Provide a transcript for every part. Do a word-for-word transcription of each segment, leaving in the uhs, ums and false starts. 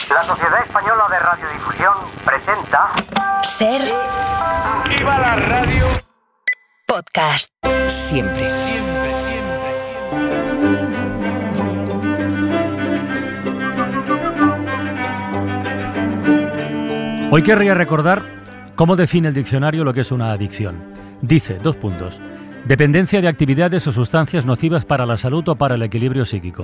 La Sociedad Española de Radiodifusión presenta... Ser... ¡Viva la radio! Podcast. Siempre. Siempre, siempre, siempre. Hoy querría recordar cómo define el diccionario lo que es una adicción. Dice, dos puntos, dependencia de actividades o sustancias nocivas para la salud o para el equilibrio psíquico.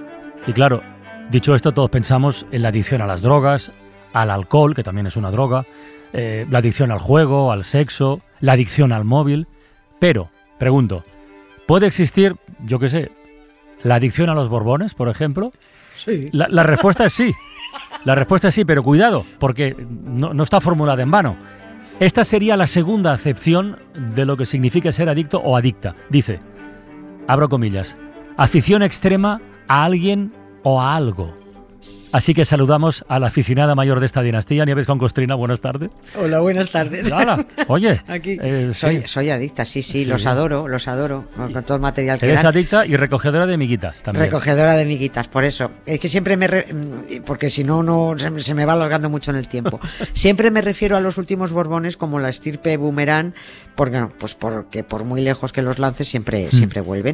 Y claro, dicho esto, todos pensamos en la adicción a las drogas, al alcohol, que también es una droga, eh, la adicción al juego, al sexo, la adicción al móvil. Pero, pregunto, ¿puede existir, yo qué sé, la adicción a los borbones, por ejemplo? Sí. La, la respuesta es sí. La respuesta es sí, pero cuidado, porque no, no está formulada en vano. Esta sería la segunda acepción de lo que significa ser adicto o adicta. Dice, abro comillas, afición extrema a alguien o a algo. Así que saludamos a la aficionada mayor de esta dinastía, Nieves con Costrina. Buenas tardes. Hola, buenas tardes. Hola. Oye, aquí eh, soy, sí. soy adicta, sí, sí, Sí. los adoro, los adoro, con, con todo el material que Eres dan. adicta y recogedora de miguitas también. Recogedora de miguitas, por eso. Es que siempre me... Re... Porque si no, no se me, se me va alargando mucho en el tiempo. Siempre me refiero a los últimos borbones como la estirpe boomerang, porque, no, pues porque por muy lejos que los lances siempre, mm. siempre vuelven.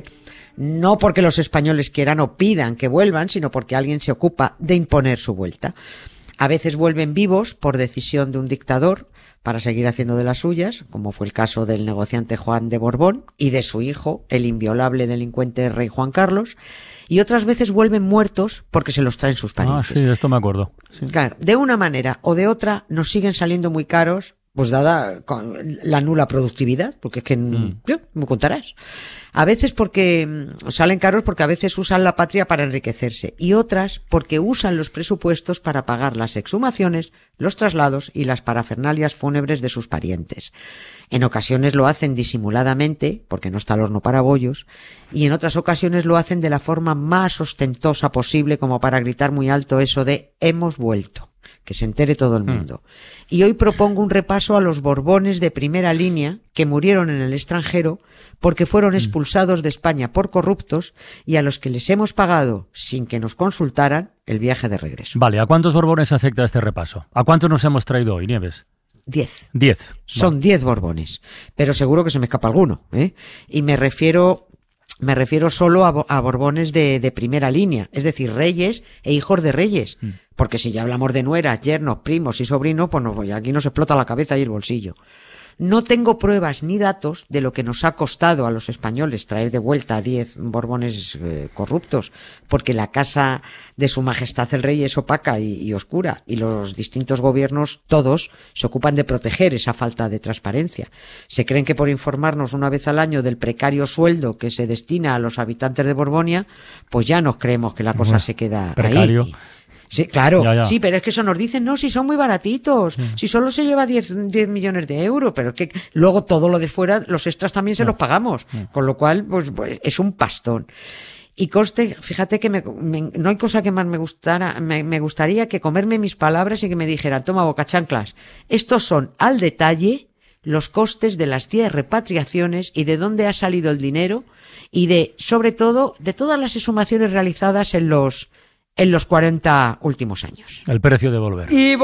No porque los españoles quieran o pidan que vuelvan, sino porque alguien se ocupa de imponer su vuelta. A veces vuelven vivos por decisión de un dictador para seguir haciendo de las suyas, como fue el caso del negociante Juan de Borbón y de su hijo, el inviolable delincuente rey Juan Carlos, y otras veces vuelven muertos porque se los traen sus parientes. Ah, sí, de esto me acuerdo. Sí. Claro, de una manera o de otra nos siguen saliendo muy caros, pues dada la nula productividad, porque es que mm. yo, me contarás. A veces porque salen caros porque a veces usan la patria para enriquecerse y otras porque usan los presupuestos para pagar las exhumaciones, los traslados y las parafernalias fúnebres de sus parientes. En ocasiones lo hacen disimuladamente, porque no está el horno para bollos, y en otras ocasiones lo hacen de la forma más ostentosa posible, como para gritar muy alto eso de hemos vuelto. Que se entere todo el mundo. Mm. Y hoy propongo un repaso a los borbones de primera línea que murieron en el extranjero porque fueron expulsados de España por corruptos y a los que les hemos pagado, sin que nos consultaran, el viaje de regreso. Vale, ¿a cuántos borbones afecta este repaso? ¿A cuántos nos hemos traído hoy, Nieves? Diez. Diez. Son vale. diez borbones, pero seguro que se me escapa alguno, ¿eh? Y me refiero... Me refiero solo a, a borbones de, de primera línea, es decir, reyes e hijos de reyes. Mm. Porque si ya hablamos de nueras, yernos, primos y sobrinos, pues no, aquí nos explota la cabeza y el bolsillo. No tengo pruebas ni datos de lo que nos ha costado a los españoles traer de vuelta a diez borbones eh, corruptos, porque la casa de su majestad el rey es opaca y, y oscura, y los distintos gobiernos, todos, se ocupan de proteger esa falta de transparencia. Se creen que por informarnos una vez al año del precario sueldo que se destina a los habitantes de Borbonia, pues ya nos creemos que la cosa bueno, se queda precario. ahí. Sí, claro, ya, ya. sí, pero es que eso nos dicen, no, si son muy baratitos, sí. si solo se lleva diez millones de euros, pero es que luego todo lo de fuera, los extras también se no. los pagamos, no. con lo cual, pues, pues es un pastón. Y conste, fíjate que me, me, no hay cosa que más me gustara, me, me gustaría que comerme mis palabras y que me dijeran, toma bocachanclas, estos son al detalle los costes de las diez repatriaciones y de dónde ha salido el dinero y de, sobre todo, de todas las exhumaciones realizadas en los en los cuarenta últimos años. El precio de volver. Y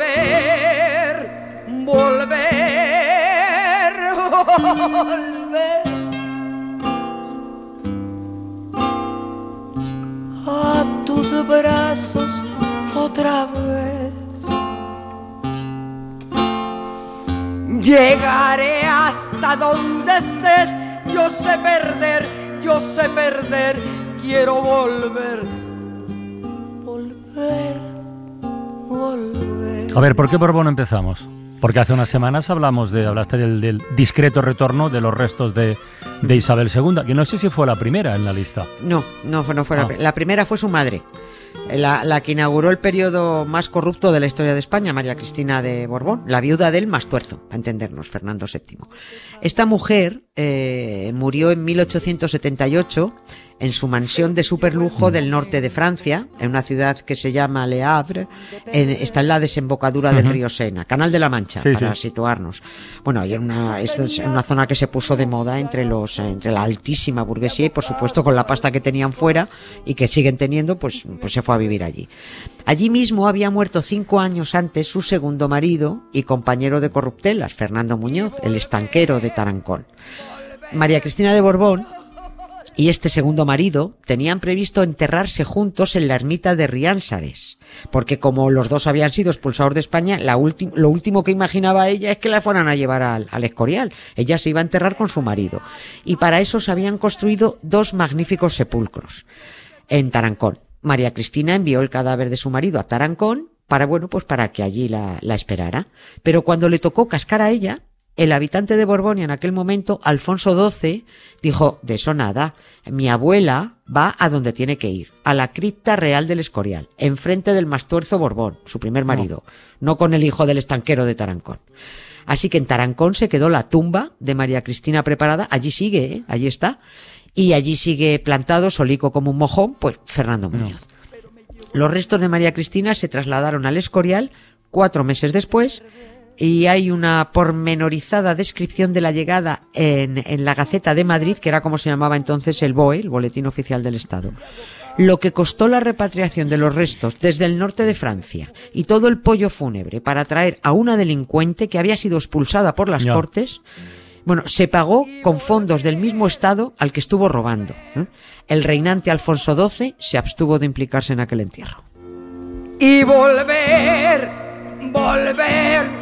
volver, volver, volver a tus brazos otra vez. Llegaré hasta donde estés, yo sé perder, yo sé perder, quiero volver. Volver, volver. A ver, ¿por qué Borbón empezamos? Porque hace unas semanas hablamos de, hablaste del, del discreto retorno de los restos de, de Isabel segunda, que no sé si fue la primera en la lista. No, no, no fue la, ah. la primera fue su madre. La, la que inauguró el periodo más corrupto de la historia de España, María Cristina de Borbón, la viuda del más tuerzo, para entendernos, Fernando séptimo. Esta mujer eh, murió en mil ochocientos setenta y ocho en su mansión de superlujo del norte de Francia, en una ciudad que se llama Le Havre, en, está en la desembocadura del uh-huh. río Sena, Canal de la Mancha, sí, para sí. situarnos. Bueno, hay una, es una zona que se puso de moda entre los entre la altísima burguesía y, por supuesto, con la pasta que tenían fuera y que siguen teniendo, pues, pues se fue a vivir allí. Allí mismo había muerto cinco años antes su segundo marido y compañero de corruptelas, Fernando Muñoz, el estanquero de Tarancón. María Cristina de Borbón y este segundo marido tenían previsto enterrarse juntos en la ermita de Riánsares, porque como los dos habían sido expulsados de España, la ulti- lo último que imaginaba ella es que la fueran a llevar al, al Escorial. Ella se iba a enterrar con su marido. Y para eso se habían construido dos magníficos sepulcros en Tarancón. María Cristina envió el cadáver de su marido a Tarancón para, bueno, pues para que allí la, la esperara. Pero cuando le tocó cascar a ella, el habitante de Borgoña en aquel momento, Alfonso doce, dijo, de eso nada, mi abuela va a donde tiene que ir, a la cripta real del Escorial, enfrente del Mastuerzo Borbón, su primer marido, no, no con el hijo del estanquero de Tarancón. Así que en Tarancón se quedó la tumba de María Cristina preparada, allí sigue, ¿eh? Allí está, y allí sigue plantado, solico como un mojón, pues Fernando Muñoz. No. Los restos de María Cristina se trasladaron al Escorial cuatro meses después, y hay una pormenorizada descripción de la llegada en, en la Gaceta de Madrid, que era como se llamaba entonces el B O E, el Boletín Oficial del Estado. Lo que costó la repatriación de los restos desde el norte de Francia y todo el pollo fúnebre para traer a una delincuente que había sido expulsada por las Ya. Cortes, bueno, se pagó con fondos del mismo Estado al que estuvo robando. ¿eh? El reinante Alfonso doce se abstuvo de implicarse en aquel entierro. Y volver, volver.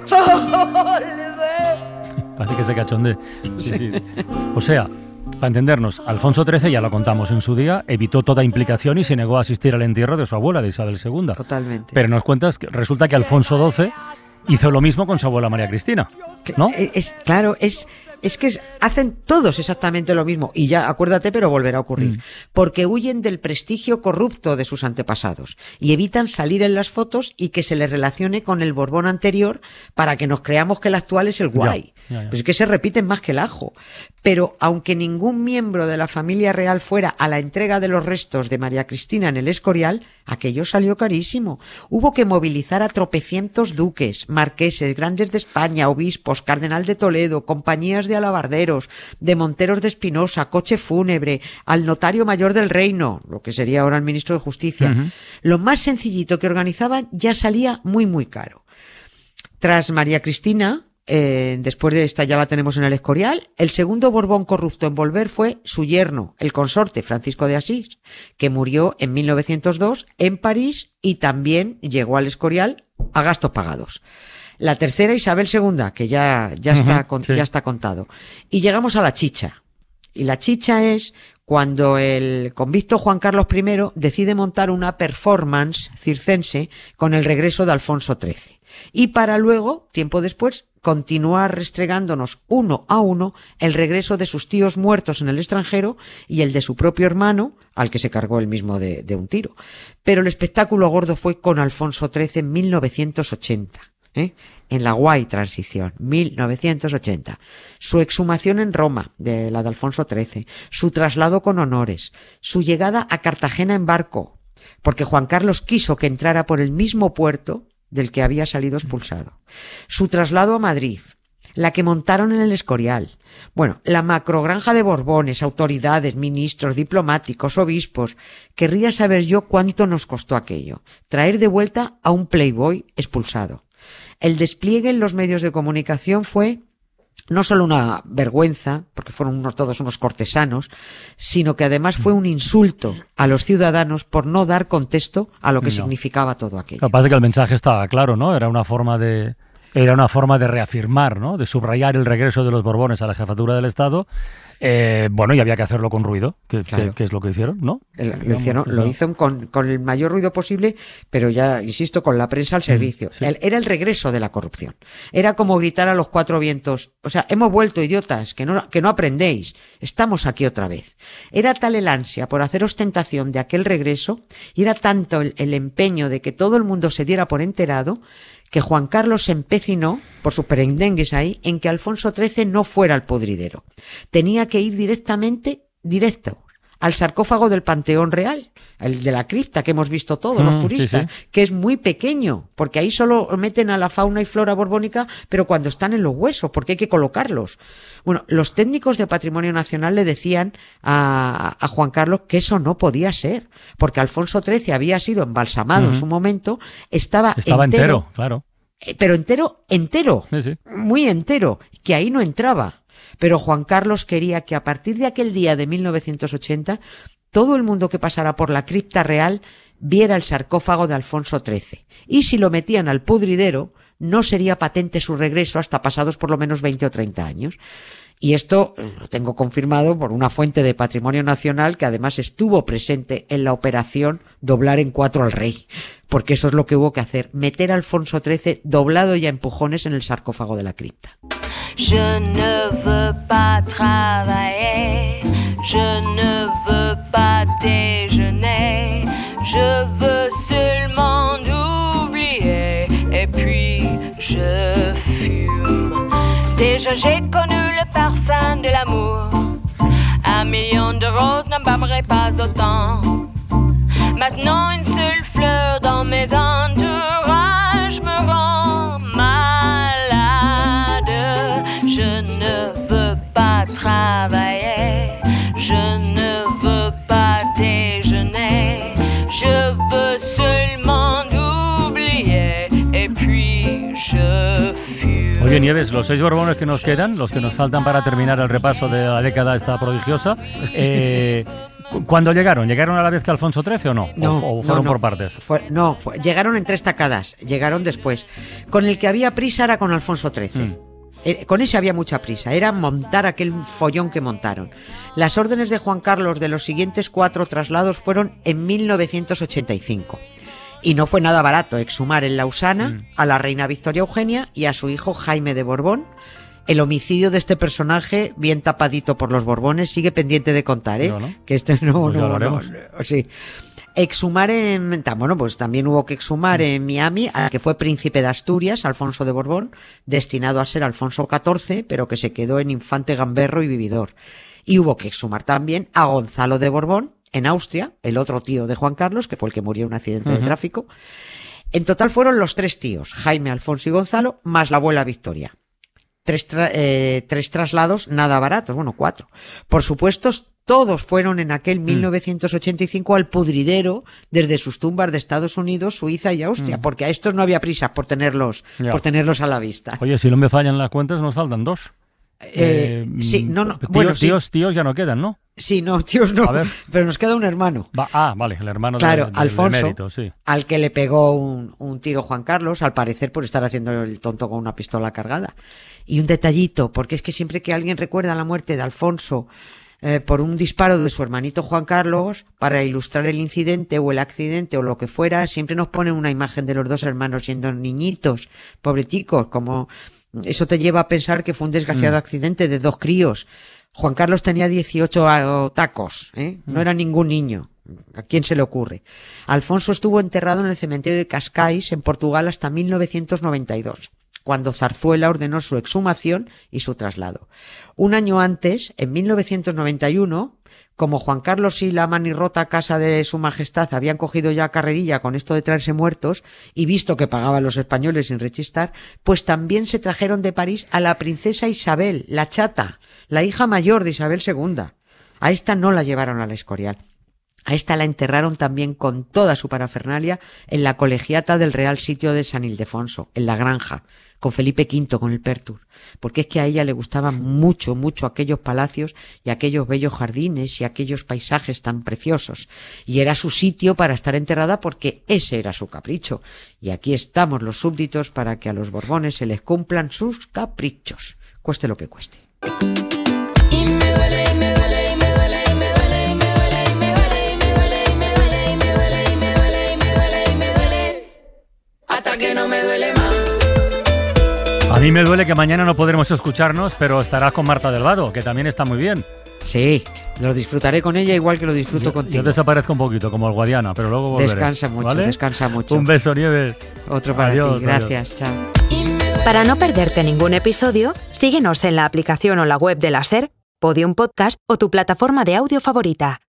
Parece que se cachonde. Sí, sí. O sea, para entendernos, Alfonso trece, ya lo contamos en su día, evitó toda implicación y se negó a asistir al entierro de su abuela, de Isabel segunda. Totalmente. Pero nos cuentas que resulta que Alfonso doce hizo lo mismo con su abuela María Cristina, ¿no? Es, es- claro, es, es que es- hacen todos exactamente lo mismo. Y ya, acuérdate, pero volverá a ocurrir. Mm. Porque huyen del prestigio corrupto de sus antepasados y evitan salir en las fotos y que se les relacione con el Borbón anterior para que nos creamos que el actual es el guay. Ya, ya, ya. Pues es que se repiten más que el ajo. Pero aunque ningún miembro de la familia real fuera a la entrega de los restos de María Cristina en el Escorial, aquello salió carísimo. Hubo que movilizar a tropecientos duques, marqueses, grandes de España, obispos, cardenal de Toledo, compañías de alabarderos, de monteros de Espinosa, coche fúnebre, al notario mayor del reino, lo que sería ahora el ministro de Justicia. Ujú. Lo más sencillito que organizaban ya salía muy muy caro. Tras María Cristina, eh, después de esta ya la tenemos en el Escorial, el segundo Borbón corrupto en volver fue su yerno, el consorte Francisco de Asís, que murió en mil novecientos dos en París y también llegó al Escorial a gastos pagados. La tercera, Isabel segunda, que ya, ya, Ujú, está, con- sí. ya está contado. Y llegamos a la chicha. Y la chicha es cuando el convicto Juan Carlos primero decide montar una performance circense con el regreso de Alfonso trece. Y para luego, tiempo después, continuar restregándonos uno a uno el regreso de sus tíos muertos en el extranjero y el de su propio hermano, al que se cargó él mismo de, de un tiro. Pero el espectáculo gordo fue con Alfonso trece en mil novecientos ochenta. ¿eh? En la guay transición, mil novecientos ochenta. Su exhumación en Roma, de la de Alfonso trece. Su traslado con honores. Su llegada a Cartagena en barco, porque Juan Carlos quiso que entrara por el mismo puerto del que había salido expulsado. Su traslado a Madrid, la que montaron en el Escorial. Bueno, la macrogranja de Borbones, autoridades, ministros, diplomáticos, obispos. Querría saber yo cuánto nos costó aquello. Traer de vuelta a un playboy expulsado. El despliegue en los medios de comunicación fue no solo una vergüenza, porque fueron unos, todos unos cortesanos, sino que además fue un insulto a los ciudadanos por no dar contexto a lo que No. significaba todo aquello. Lo que pasa es que el mensaje estaba claro, ¿no? Era una forma de era una forma de reafirmar, ¿no? De subrayar el regreso de los Borbones a la jefatura del Estado. Eh, bueno, y había que hacerlo con ruido, que, Claro. que- que es lo que hicieron, ¿no? El- Lo hicieron, lo hizo con, con el mayor ruido posible, pero ya, insisto, con la prensa al servicio. sí. El- era el regreso de la corrupción. Era como gritar a los cuatro vientos, o sea, hemos vuelto, idiotas, que no, que no aprendéis, estamos aquí otra vez. Era tal el ansia por hacer ostentación de aquel regreso, y era tanto el, el empeño de que todo el mundo se diera por enterado, que Juan Carlos se empecinó, por sus perendengues ahí, en que Alfonso trece no fuera al podridero. Tenía que ir directamente, directo, al sarcófago del Panteón Real, el de la cripta que hemos visto todos mm, los turistas, sí, sí. que es muy pequeño, porque ahí solo meten a la fauna y flora borbónica, pero cuando están en los huesos, porque hay que colocarlos. Bueno, los técnicos de Patrimonio Nacional le decían a, a Juan Carlos que eso no podía ser, porque Alfonso trece había sido embalsamado uh-huh. en su momento, estaba, estaba entero, entero, claro. Pero entero, entero, sí, sí. muy entero, que ahí no entraba. Pero Juan Carlos quería que a partir de aquel día de mil novecientos ochenta todo el mundo que pasara por la cripta real viera el sarcófago de Alfonso trece. Y si lo metían al pudridero, no sería patente su regreso hasta pasados por lo menos veinte o treinta años. Y esto lo tengo confirmado por una fuente de Patrimonio Nacional que además estuvo presente en la operación Doblar en Cuatro al Rey. Porque eso es lo que hubo que hacer, meter a Alfonso trece doblado y a empujones en el sarcófago de la cripta. Je ne veux pas travailler, je ne veux pas déjeuner, je veux seulement oublier et puis je fume. Déjà j'ai connu le parfum de l'amour, un million de roses n'embaumerait pas autant. Maintenant une seule fleur dans mes entourages me rend malade. Je ne veux pas travailler, je ne veux pas déjeuner, je veux seulement oublier et puis je fume. Oye, Nieves, los seis Borbones que nos quedan, los que nos faltan para terminar el repaso de la década esta prodigiosa, eh, ¿cuándo llegaron? ¿Llegaron a la vez que Alfonso trece o no? No, ¿O, o fueron no, no. por partes? Fue, no, fue, llegaron en tres tacadas, llegaron después. Con el que había prisa era con Alfonso trece. Mm. Eh, con ese había mucha prisa, era montar aquel follón que montaron. Las órdenes de Juan Carlos de los siguientes cuatro traslados fueron en mil novecientos ochenta y cinco. Y no fue nada barato exhumar en Lausana mm. a la reina Victoria Eugenia y a su hijo Jaime de Borbón. El homicidio de este personaje, bien tapadito por los Borbones, sigue pendiente de contar, ¿eh? No, ¿no? Que este no, pues no, no, no, no, sí. Exhumar en, bueno, pues también hubo que exhumar en Miami al que fue príncipe de Asturias, Alfonso de Borbón, destinado a ser Alfonso catorce, pero que se quedó en infante gamberro y vividor. Y hubo que exhumar también a Gonzalo de Borbón, en Austria, el otro tío de Juan Carlos, que fue el que murió en un accidente uh-huh. de tráfico. En total fueron los tres tíos, Jaime, Alfonso y Gonzalo, más la abuela Victoria. Tres, tra- eh, tres traslados nada baratos, bueno, cuatro. Por supuesto, todos fueron en aquel mm. mil novecientos ochenta y cinco al pudridero desde sus tumbas de Estados Unidos, Suiza y Austria, mm. porque a estos no había prisa por tenerlos, ya. por tenerlos a la vista. Oye, si no me fallan las cuentas, nos faltan dos. Eh, eh, sí, no, no. Tíos, bueno, tíos, sí. tíos ya no quedan, ¿no? Sí, no, tíos no, pero nos queda un hermano. Va, ah, vale, el hermano claro, de, de, Alfonso, de mérito, sí. al que le pegó un, un tiro Juan Carlos, al parecer por estar haciendo el tonto con una pistola cargada. Y un detallito, porque es que siempre que alguien recuerda la muerte de Alfonso eh, por un disparo de su hermanito Juan Carlos, para ilustrar el incidente o el accidente o lo que fuera, siempre nos ponen una imagen de los dos hermanos siendo niñitos, pobreticos, como eso te lleva a pensar que fue un desgraciado mm. accidente de dos críos. Juan Carlos tenía dieciocho tacos, ¿eh? No era ningún niño. ¿A quién se le ocurre? Alfonso estuvo enterrado en el cementerio de Cascais, en Portugal, hasta mil novecientos noventa y dos, cuando Zarzuela ordenó su exhumación y su traslado. Un año antes, en mil novecientos noventa y uno, como Juan Carlos y la manirrota casa de su majestad habían cogido ya carrerilla con esto de traerse muertos y visto que pagaban los españoles sin rechistar, pues también se trajeron de París a la princesa Isabel, la chata, la hija mayor de Isabel segunda. A esta no la llevaron a la Escorial. A esta la enterraron también con toda su parafernalia en la colegiata del Real Sitio de San Ildefonso, en la Granja, con Felipe quinto, con el Pertur, porque es que a ella le gustaban mucho, mucho aquellos palacios y aquellos bellos jardines y aquellos paisajes tan preciosos. Y era su sitio para estar enterrada porque ese era su capricho. Y aquí estamos los súbditos para que a los Borbones se les cumplan sus caprichos, cueste lo que cueste. Y me duele, y me duele, y me duele, y me duele, y me duele, y me duele, y me duele, y me duele, y me duele, y me duele, y me duele, y me duele, hasta que no me duele más. A mí me duele que mañana no podremos escucharnos, pero estarás con Marta del Vado, que también está muy bien. Sí, lo disfrutaré con ella igual que lo disfruto yo, contigo. Yo desaparezco un poquito, como el Guadiana, pero luego volveré. Descansa mucho, ¿vale? descansa mucho. Un beso, Nieves. Otro para adiós, ti, gracias, adiós. Chao. Para no perderte ningún episodio, síguenos en la aplicación o la web de la SER, Podium Podcast o tu plataforma de audio favorita.